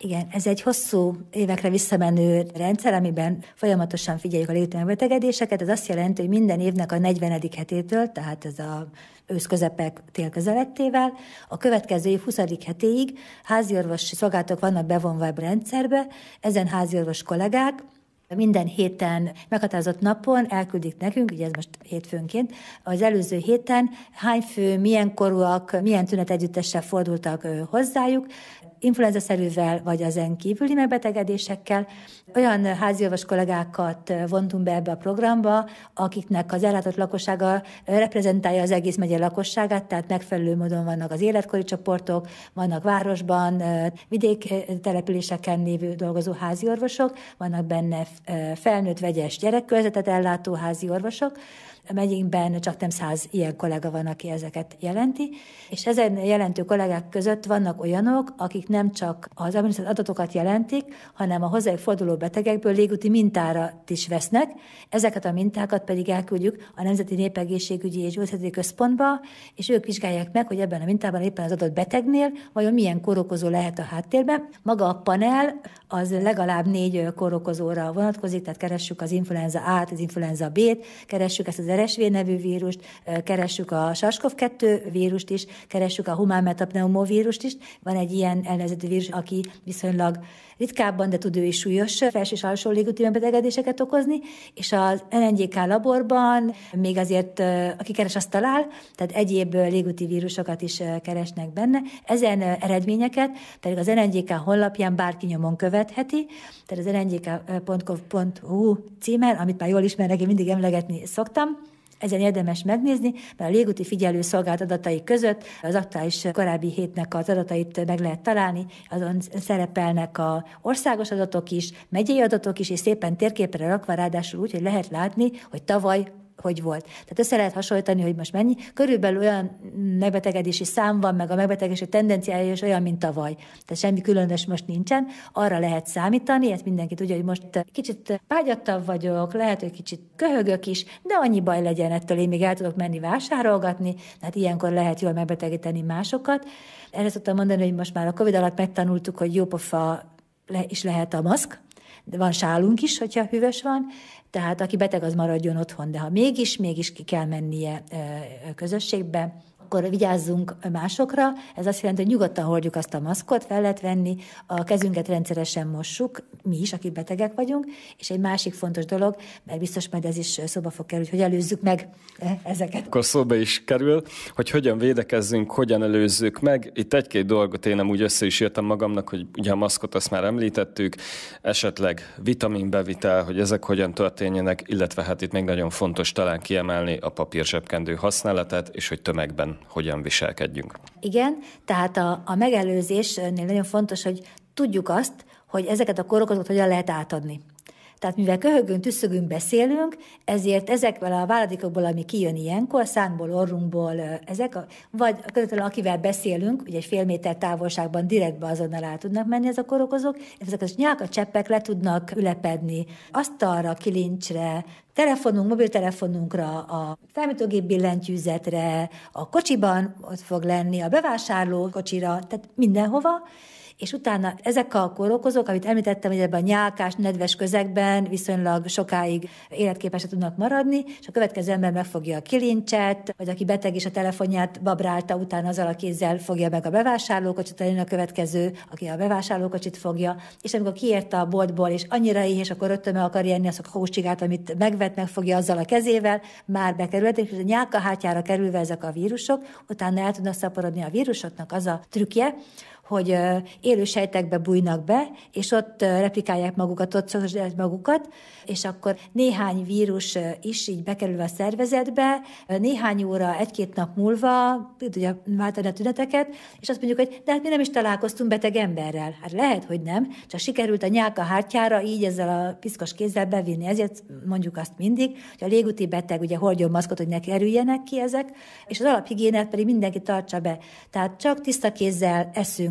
Igen, ez egy hosszú évekre visszamenő rendszer, amiben folyamatosan figyeljük a légúti megbetegedéseket. Ez azt jelenti, hogy minden évnek a negyvenedik hetétől, tehát ez a ősz közepek tél közelettével, a következő év huszadik hetéig háziorvosi szolgálatok vannak bevonva a rendszerbe, ezen háziorvos kollégák minden héten meghatározott napon elküldik nekünk, ugye ez most hétfőnként, az előző héten hány fő, milyen korúak, milyen tünet együttessel fordultak hozzájuk, influenzaszerűvel vagy ezen kívüli megbetegedésekkel. Olyan háziorvos kollégákat vontunk be ebbe a programba, akiknek az ellátott lakossága reprezentálja az egész megye lakosságát, tehát megfelelő módon vannak az életkori csoportok, vannak városban, vidéktelepüléseken lévő dolgozó háziorvosok, vannak benne felnőtt vegyes gyerekkörzetet ellátó háziorvosok, megyénkben csak nem száz ilyen kollega van, aki ezeket jelenti, és ezen jelentő kollégák között vannak olyanok, akik nem csak az adminisztrált adatokat jelentik, hanem a hozzájuk forduló betegekből légúti mintára is vesznek, ezeket a mintákat pedig elküldjük a Nemzeti Népegészségügyi és Gyógyszerészeti Központba, és ők vizsgálják meg, hogy ebben a mintában éppen az adott betegnél vajon milyen kórokozó lehet a háttérben. Maga a panel az legalább négy kórokozóra vonatkozik, tehát keressük az influenza A-t, az influenza B-t, keressük ezt az er es vé nevű vírust, keressük a SARS-CoV kettő vírust is, keressük a humán metapneumóvírust is. Van egy ilyen elnevezett vírus, aki viszonylag ritkábban, de tud ő is súlyos felső és alsó légúti megbetegedéseket okozni, és az en en gé ká laborban még azért, aki keres, azt talál, tehát egyéb légúti vírusokat is keresnek benne. Ezen eredményeket pedig az en en gé ká honlapján bárki nyomon követheti, tehát az en en gé ká pont gov pont hu címen, amit már jól ismernek, én mindig emlegetni szoktam. Ezen érdemes megnézni, mert a légúti figyelő szolgálat adatai között az aktuális korábbi hétnek az adatait meg lehet találni, azon szerepelnek az országos adatok is, megyei adatok is, és szépen térképre rakva, ráadásul úgy, hogy lehet látni, hogy tavaly hogy volt. Tehát össze lehet hasonlítani, hogy most mennyi. Körülbelül olyan megbetegedési szám van, meg a megbetegedési tendenciája is olyan, mint tavaly. Tehát semmi különös most nincsen. Arra lehet számítani, ezt mindenki tudja, hogy most kicsit págyattabb vagyok, lehet, hogy kicsit köhögök is, de annyi baj legyen ettől, én még el tudok menni vásárolgatni, tehát ilyenkor lehet jól megbetegíteni másokat. Erre szoktam mondani, hogy most már a Covid alatt megtanultuk, hogy jópofa is lehet a maszk, de van sálunk is, hogyha hűvös van, tehát aki beteg, az maradjon otthon, de ha mégis, mégis ki kell mennie közösségbe, akkor vigyázzunk másokra. Ez azt jelenti, hogy nyugodtan hordjuk azt a maszkot, fel lehet venni, a kezünket rendszeresen mossuk, mi is, akik betegek vagyunk, és egy másik fontos dolog, mert biztos majd ez is szóba fog kerülni, hogy előzzük meg ezeket. Akkor szóba is kerül, hogy hogyan védekezzünk, hogyan előzzük meg. Itt egy-két dolgot én nem úgy össze is írtam magamnak, hogy ugye a maszkot azt már említettük, esetleg vitaminbevitel, hogy ezek hogyan történjenek, illetve hát itt még nagyon fontos talán kiemelni a papírzsebkendő használatát, és hogy tömegben hogyan viselkedjünk. Igen, tehát a, a megelőzésnél nagyon fontos, hogy tudjuk azt, hogy ezeket a kórokozókat hogyan lehet átadni. Tehát mivel köhögünk, tüsszögünk, beszélünk, ezért ezekből a váladékokból, ami kijön ilyenkor, szánkból, orrunkból, ezek, a, vagy közvetlenül akivel beszélünk, ugye egy fél méter távolságban direktbe azonnal át tudnak menni ezek a kórokozók, és ezek a nyálkacseppek le tudnak ülepedni asztalra, kilincsre, telefonunk, mobiltelefonunkra, a számítógép billentyűzetre, a kocsiban ott fog lenni, a bevásárló kocsira, tehát mindenhova, és utána ezek a kórokozók, amit említettem, hogy ebben a nyálkás, nedves közegben viszonylag sokáig életképesek tudnak maradni, és a következő ember megfogja a kilincset, vagy aki beteg és a telefonját babrálta, utána azzal a kézzel fogja meg a bevásárlókocsit, jön a következő, aki a bevásárlókocsit fogja, és amikor kiért a boltból, és annyira éhes, akkor rögtön meg akar enni azt a húscsigát, amit megvett, megfogja azzal a kezével, már bekerült, és a nyálkahátyára kerülve ezek a vírusok, utána el tudnak szaporodni a vírusoknak az a trükkje, hogy élő sejtekbe bújnak be, és ott replikálják magukat, ott szocializálják magukat, és akkor néhány vírus is így bekerülve a szervezetbe, néhány óra, egy-két nap múlva tudja váltani a tüneteket, és azt mondjuk, hogy de hát mi nem is találkoztunk beteg emberrel. Hát lehet, hogy nem, csak sikerült a nyálkahártyára így ezzel a piszkos kézzel bevinni. Ezért mondjuk azt mindig, hogy a légúti beteg ugye hordjon maszkot, hogy ne kerüljenek ki ezek, és az alaphigiénát pedig mindenki tartsa be. Tehát csak tiszta kézzel eszünk,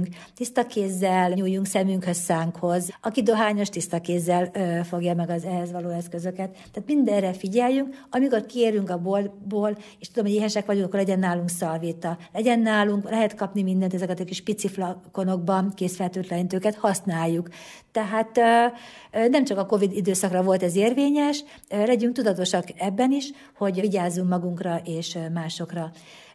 viseljünk, tiszta kézzel nyúljunk szemünkhöz, szánkhoz. Aki dohányos, tiszta kézzel ö, fogja meg az ehhez való eszközöket. Tehát mindenre figyeljünk, amikor kiérünk a boltból, és tudom, hogy éhesek vagyunk, akkor legyen nálunk szalvéta. Legyen nálunk, lehet kapni mindent, ezeket a kis pici flakonokban, készfertőtlenítőket használjuk. Tehát ö, nem csak a Covid időszakra volt ez érvényes, ö, legyünk tudatosak ebben is, hogy vigyázzunk magunkra és másokra.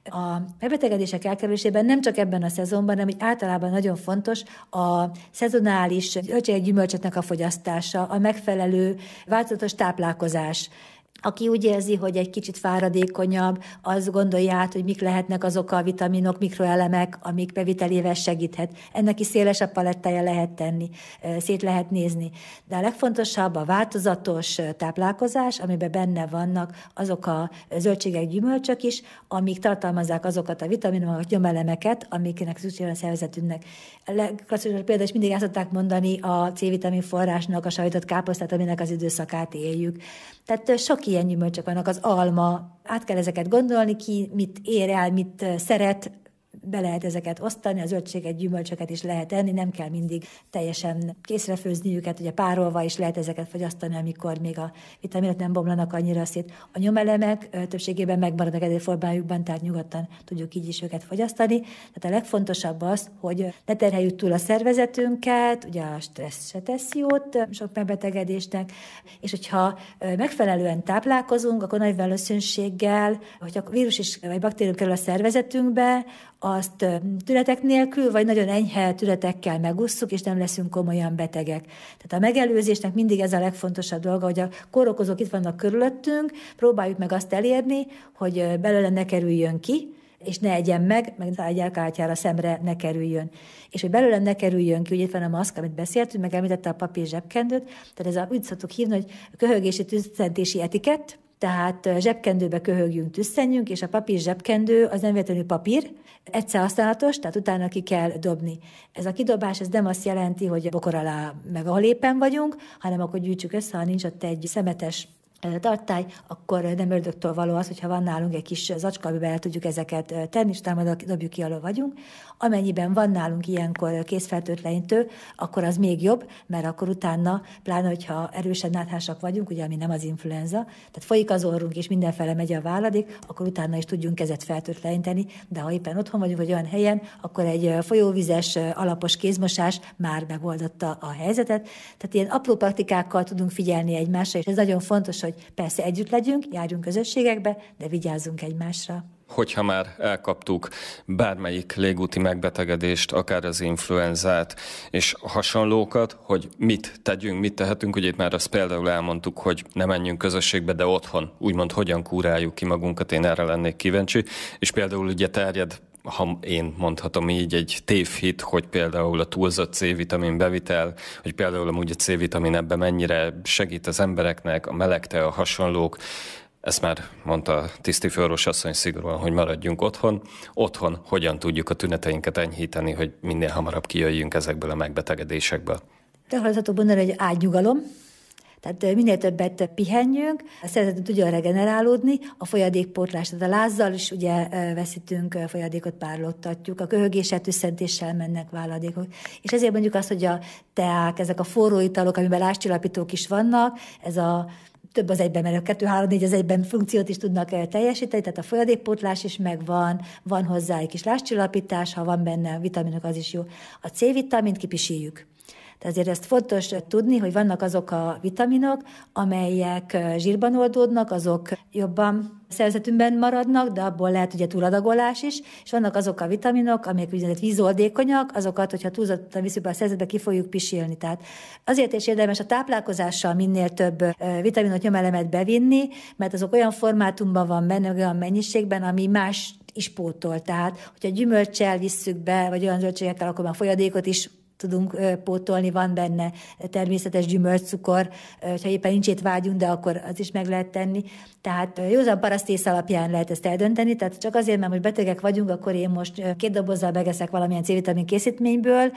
A megbetegedések elkerülésében nem csak ebben a szezonban, hanem hogy általában nagyon fontos a szezonális zöldségek, gyümölcsöknek a fogyasztása, a megfelelő változatos táplálkozás. Aki úgy érzi, hogy egy kicsit fáradékonyabb, az gondolja át, hogy mik lehetnek azok a vitaminok, mikroelemek, amik bevitelével segíthet. Ennek is szélesebb palettája lehet tenni, szét lehet nézni. De a legfontosabb a változatos táplálkozás, amiben benne vannak azok a zöldségek, gyümölcsök is, amik tartalmazzák azokat a vitaminokat, gyomelemeket, amiknek szükség van a szervezetünknek. A legklasszikusabb példa is mindig el szokták mondani a C-vitamin forrásnak a sajtot káposztát, aminek az időszakát éljük. Tehát sok ilyen gyümölcsök vannak, az alma. Át kell ezeket gondolni, ki mit ér el, mit szeret, be lehet ezeket osztani, a zöldséget, gyümölcsöket is lehet enni, nem kell mindig teljesen készre főzni őket, ugye párolva is lehet ezeket fogyasztani, amikor még a vitaminok nem bomlanak annyira szét. A nyomelemek többségében megmaradnak ezért formájukban, tehát nyugodtan tudjuk így is őket fogyasztani. Tehát a legfontosabb az, hogy ne terheljük túl a szervezetünket, ugye a stressz se tesz jót sok megbetegedésnek, és hogyha megfelelően táplálkozunk, akkor nagy valószínűséggel, hogyha vírus is vagy baktérium kerül a szervezetünkbe, azt tünetek nélkül, vagy nagyon enyhe tünetekkel megusszuk, és nem leszünk komolyan betegek. Tehát a megelőzésnek mindig ez a legfontosabb dolga, hogy a kórokozók itt vannak körülöttünk, próbáljuk meg azt elérni, hogy belőle ne kerüljön ki, és ne egyen meg, meg egy elkártyára szemre ne kerüljön. És hogy belőle ne kerüljön ki, ugye itt van a maszk, amit beszéltünk, meg említette a papír zsebkendőt, tehát ez a, úgy szoktuk hívni, hogy köhögési tüsszentési etikett, tehát zsebkendőbe köhögjünk, tüsszenjünk, és a papír zsebkendő az nem véletlenül papír, egyszer használatos, tehát utána ki kell dobni. Ez a kidobás, ez nem azt jelenti, hogy bokor alá meg ahol éppen vagyunk, hanem akkor gyűjtsük össze, ha nincs ott egy szemetes tartály, akkor nem ördögtől való az, hogyha van nálunk egy kis zacska, amiben el tudjuk ezeket tenni, és utána dobjuk ki, ahol vagyunk. Amennyiben van nálunk ilyenkor készfertőtlenítő, akkor az még jobb, mert akkor utána, pláne, hogyha erősen náthásak vagyunk, ugye, ami nem az influenza, tehát folyik az orrunk, és mindenfele megy a váladék, akkor utána is tudjunk kezet fertőtleníteni, de ha éppen otthon vagyunk, vagy olyan helyen, akkor egy folyóvizes, alapos kézmosás már megoldotta a helyzetet. Tehát ilyen apró praktikákkal tudunk figyelni egymásra, és ez nagyon fontos, hogy persze együtt legyünk, járjunk közösségekbe, de vigyázzunk egymásra. Hogyha már elkaptuk bármelyik légúti megbetegedést, akár az influenzát és hasonlókat, hogy mit tegyünk, mit tehetünk, ugye itt már azt például elmondtuk, hogy ne menjünk közösségbe, de otthon úgymond hogyan kúráljuk ki magunkat, én erre lennék kíváncsi, és például ugye terjed, ha én mondhatom így, egy tévhit, hogy például a túlzott C-vitamin bevitel, hogy például amúgy a C-vitamin ebben mennyire segít az embereknek, a melegte, a hasonlók. Ezt már mondta Tiszti Főorvos asszony szigorúan, hogy maradjunk otthon. Otthon hogyan tudjuk a tüneteinket enyhíteni, hogy minél hamarabb kijöjjünk ezekből a megbetegedésekből. De hallhatok mondani, hogy ágynyugalom. Tehát minél többet pihenjünk, a szervezetünk tudjon regenerálódni, a folyadékpótlás, tehát a lázzal is ugye veszítünk folyadékot, párologtatjuk, a köhögéssel, tüsszentéssel mennek váladékok. És ezért mondjuk azt, hogy a teák, ezek a forró italok, amiben lázcsillapítók is vannak, ez a több az egyben, mert a kettő, három, négy az egyben funkciót is tudnak teljesíteni, tehát a folyadékpótlás is megvan, van hozzá egy kis lázcsillapítás, ha van benne vitaminok, az is jó. A C-vitamint kipisíljük. Tehát azért ezt fontos tudni, hogy vannak azok a vitaminok, amelyek zsírban oldódnak, azok jobban szervezetünkben maradnak, de abból lehet ugye túladagolás is, és vannak azok a vitaminok, amelyek úgynevezett vízoldékonyak, azokat, hogyha túlzottan visszük be a szervezetbe, ki fogjuk pisilni. Tehát azért is érdemes a táplálkozással minél több vitaminot, nyomelemet bevinni, mert azok olyan formátumban van benne, olyan mennyiségben, ami más is pótol. Tehát, hogyha gyümölccsel visszük be, vagy olyan zöldségekkel, akkor már folyadékot is tudunk pótolni, van benne természetes gyümölcscukor, ha éppen nincs étvágyunk, de akkor az is meg lehet tenni. Tehát józan parasztész alapján lehet ezt eldönteni, tehát csak azért, mert most betegek vagyunk, akkor én most két dobozzal megeszek valamilyen C-vitamin készítményből,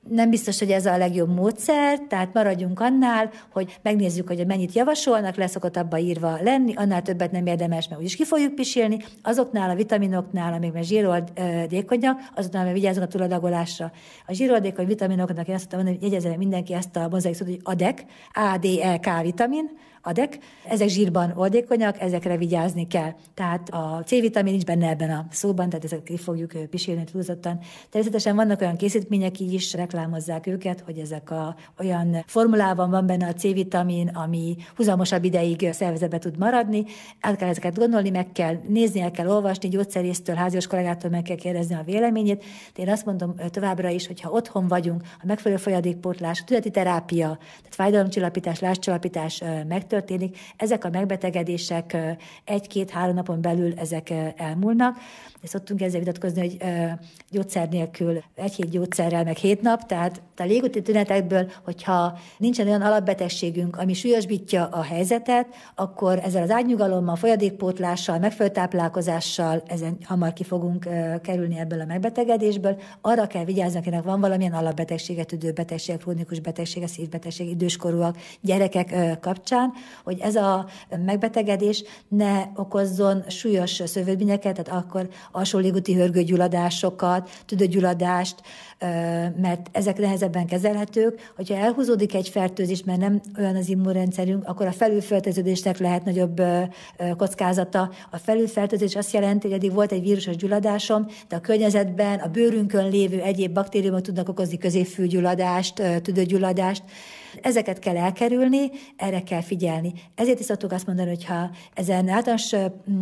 Nem biztos, hogy ez a legjobb módszer, tehát maradjunk annál, hogy megnézzük, hogy mennyit javasolnak, leszokott abba írva lenni, annál többet nem érdemes, mert úgyis ki fogjuk pisilni. Azoknál a vitaminoknál, amik már zsíroldékonyak, azoknál meg vigyázzunk a túladagolásra. A zsíroldékony vitaminoknak én azt tudtam mondani, hogy jegyezze mindenki ezt a mozaik szót, hogy á dé e ká, á dé e ká vitamin, á dé e ká, ezek zsírban oldékonyak, ezekre vigyázni kell. Tehát a C-vitamin nincs benne ebben a szóban, tehát ezeket ki fogjuk pisilni túlzottan. Természetesen vannak olyan készítmények, így is reklámozzák őket, hogy ezek a, olyan formulában van benne a C-vitamin, ami húzamosabb ideig szervezetbe tud maradni. Át kell ezeket gondolni, meg kell nézni, el kell olvasni, gyógyszerésztől, házias kollégától meg kell kérdezni a véleményét. De én azt mondom továbbra is, hogy ha otthon vagyunk, a megfelelő folyadékpótlás, tüneti terápia, tehát fájdalomcsillapítás, lázcsillapítás megtörténik, ezek a megbetegedések egy-két-három napon belül ezek elmúlnak. De szoktunk ezzel vitatkozni, hogy gyógyszer nélkül egy hét gyógyszerrel, meg hét nap, tehát a légúti tünetekből, hogyha nincsen olyan alapbetegségünk, ami súlyosbítja a helyzetet, akkor ezzel az ágynyugalommal, folyadékpótlással, megfelelő táplálkozással ezen hamar ki fogunk kerülni ebből a megbetegedésből. Arra kell vigyázni, akinek van valamilyen alapbetegsége, tüdőbetegség, krónikus betegsége, szívbetegség, időskorúak, gyerekek kapcsán, hogy ez a megbetegedés ne okozzon súlyos szövődményeket, tehát akkor alsó légúti hörgőgyulladásokat, tüdőgyulladást, mert ezek nehezebben kezelhetők. Hogyha elhúzódik egy fertőzés, mert nem olyan az immunrendszerünk, akkor a felülfertőződésnek lehet nagyobb kockázata. A felülfertőzés azt jelenti, hogy eddig volt egy vírusos gyulladásom, de a környezetben a bőrünkön lévő egyéb baktériumok tudnak okozni középfülgyulladást, tüdőgyulladást. Ezeket kell elkerülni, erre kell figyelni. Ezért is szoktuk azt mondani, hogy ha ezen általános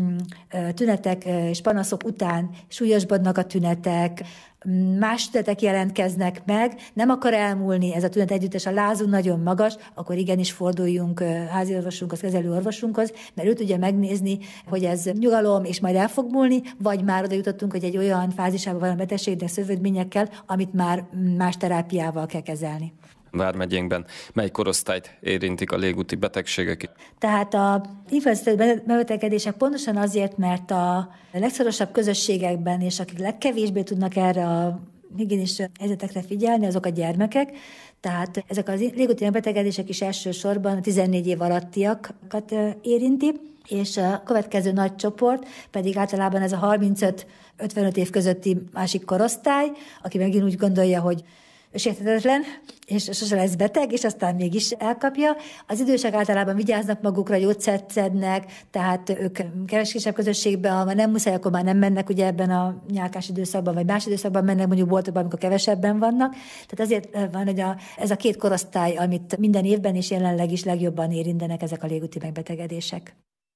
tünetek és panaszok után súlyosbodnak a tünetek, más tünetek jelentkeznek meg, nem akar elmúlni ez a tünet együttes, a lázunk nagyon magas, akkor igenis forduljunk háziorvosunkhoz, kezelő orvosunkhoz, mert ő tudja megnézni, hogy ez nyugalom, és majd el fog múlni, vagy már oda jutottunk, hogy egy olyan fázisában van a betegségnek szövődményekkel, amit már más terápiával kell kezelni. Vármegyénkben mely korosztályt érintik a légúti betegségek? Tehát a influenza megbetegedések pontosan azért, mert a legszorosabb közösségekben, és akik legkevésbé tudnak erre a higiénis helyzetekre figyelni, azok a gyermekek. Tehát ezek a légúti megbetegedések is elsősorban a tizennégy év alattiakat érinti, és a következő nagy csoport pedig általában ez a harmincöt-ötvenöt év közötti másik korosztály, aki megint úgy gondolja, hogy sérthetetlen, és sose lesz beteg, és aztán mégis elkapja. Az idősek általában vigyáznak magukra, gyógyszert szednek, tehát ők kevesebb közösségben, ha nem muszáj, akkor már nem mennek ugye ebben a nyálkás időszakban, vagy más időszakban mennek mondjuk boltokban, amikor kevesebben vannak. Tehát azért van, hogy a, ez a két korosztály, amit minden évben és jelenleg is legjobban érintenek ezek a légúti megbetegedések.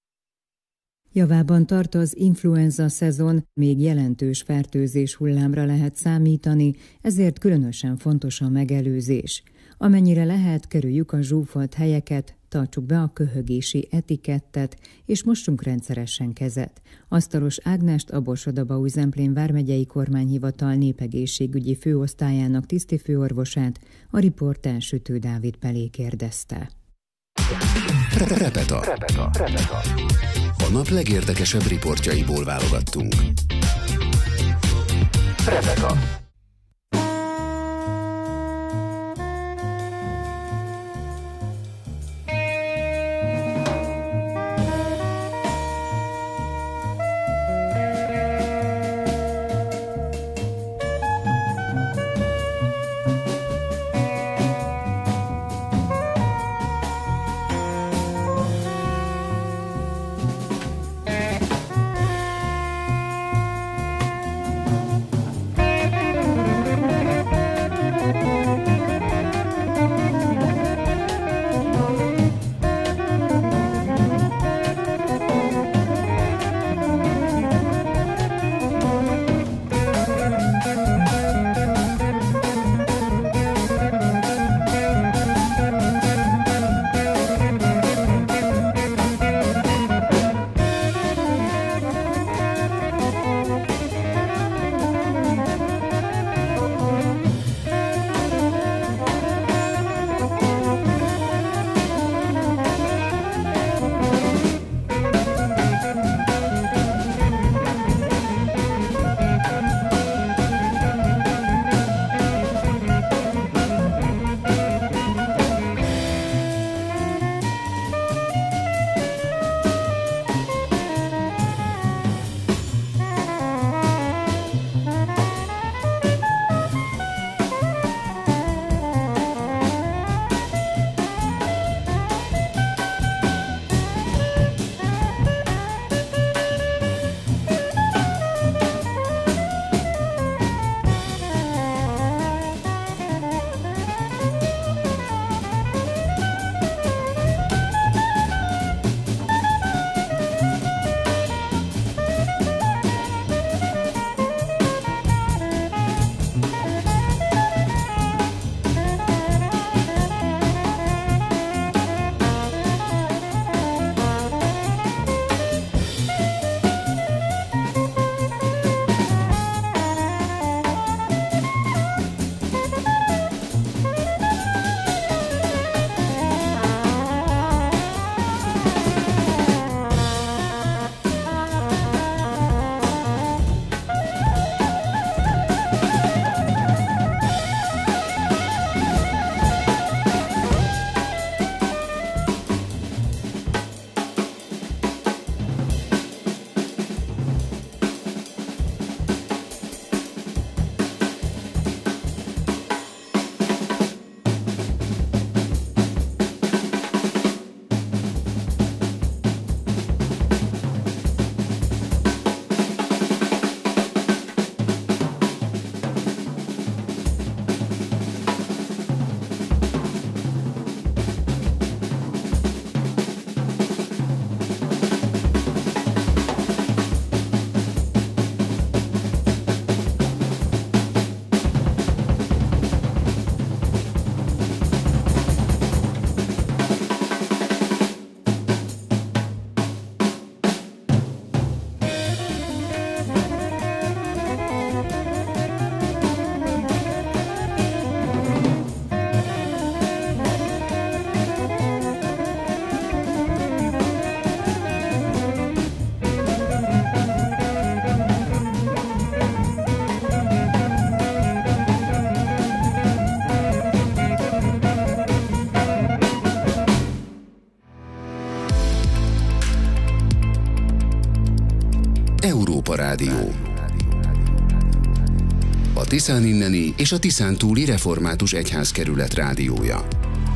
Javában tart az influenza szezon, még jelentős fertőzés hullámra lehet számítani, ezért különösen fontos a megelőzés. Amennyire lehet, kerüljük a zsúfolt helyeket, tartsuk be a köhögési etikettet, és mossunk rendszeresen kezet. Asztalos Ágnest, a Borsod-Abaúj-Zemplén vármegyei kormányhivatal népegészségügyi főosztályának tisztifőorvosát a riporter Sütő Dávid Pelé kérdezte. Repeta. Repeta. Repeta. A nap legérdekesebb riportjaiból válogattunk. Repeta. Európa Rádió. A Tiszán inneni és a Tiszán túli református egyházkerület rádiója.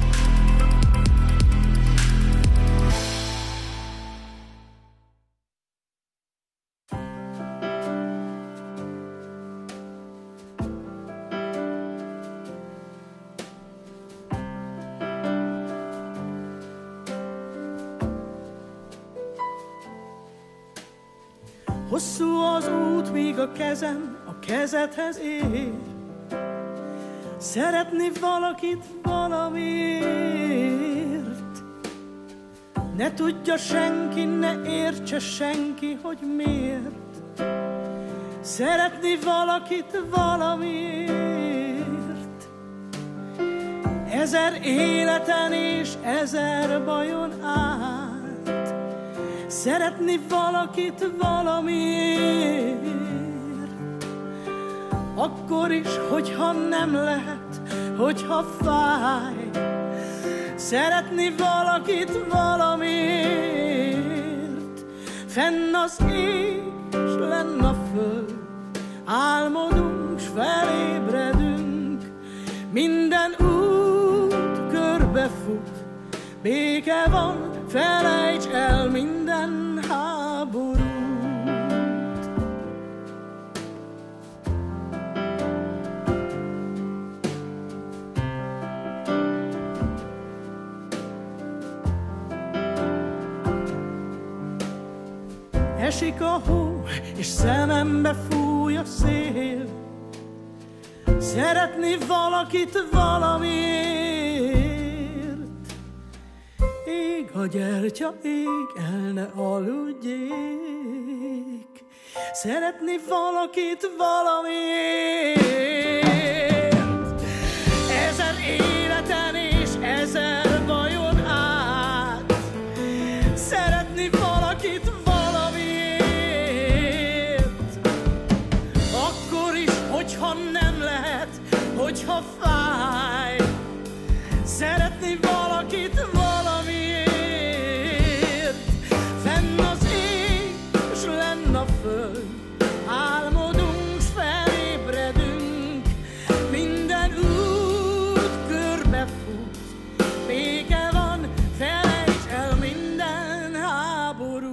Hosszú az út, míg a kezem a kezedhez ér. Szeretni valakit valamiért. Ne tudja senki, ne értse senki, hogy miért. Szeretni valakit valamiért. Ezer életen és ezer bajon át. Szeretni valakit valamiért. Akkor is, hogyha nem lehet, hogyha fáj. Szeretni valakit valamiért. Fenn az ég, s lenn a föld. Álmodunk, s felébredünk. Minden út körbefut. Béke van, felejts el minden háborút. Esik a hó, és szemembe fúj a szél. Szeretni valakit valamiért. Ég a gyertya, ég, el ne aludjék. Szeretni valakit valamiért. Ezer életen és ezer bajon át. Szeretni valakit valamiért. Akkor is, hogyha nem lehet, hogyha fáj. Szeretni valakit valamiért. Álmodunk, s felébredünk. Minden út körbefut. Béke van, felejts el minden háborút.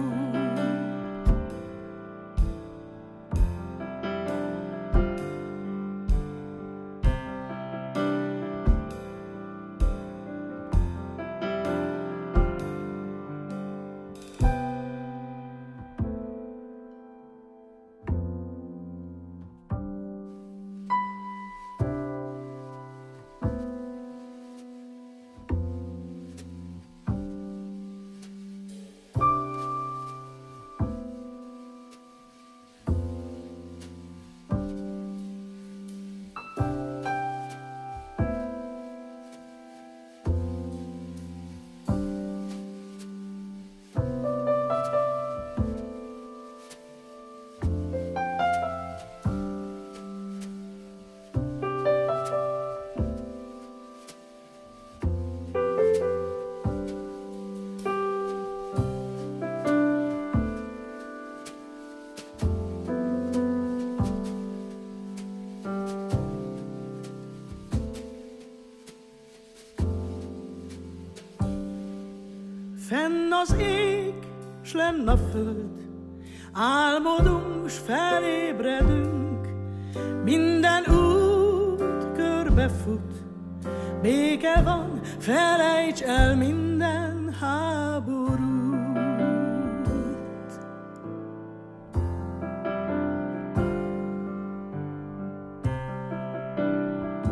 Fenn az ég, s lenn a föld. Álmodunk, s felébredünk. Minden út körbefut. Béke van, felejts el minden háborút.